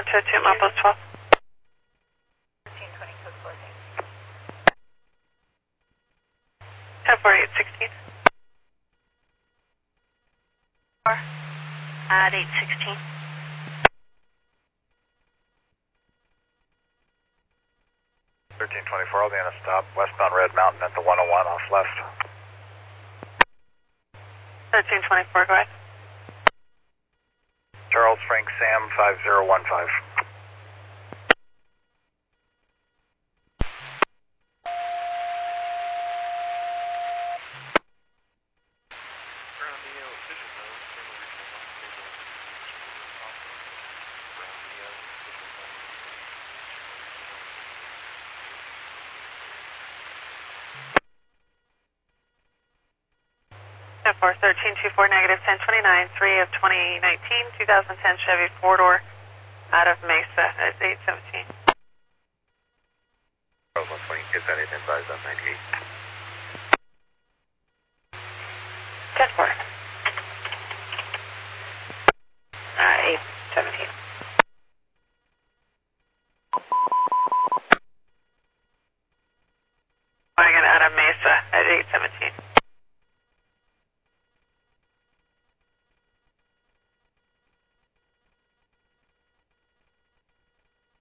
Ground 202, Maples 12. 1320, code closing. 104816. At 816. I'll be in a stop, westbound Red Mountain at the 101 off left. 1324, go ahead. Charles Frank Sam 5015. For 1324 negative 1029, 3 of 2019, 2010 Chevy 4-door out of Mesa at 817. Charles 120, kids at 8 advised on 98. 10-4.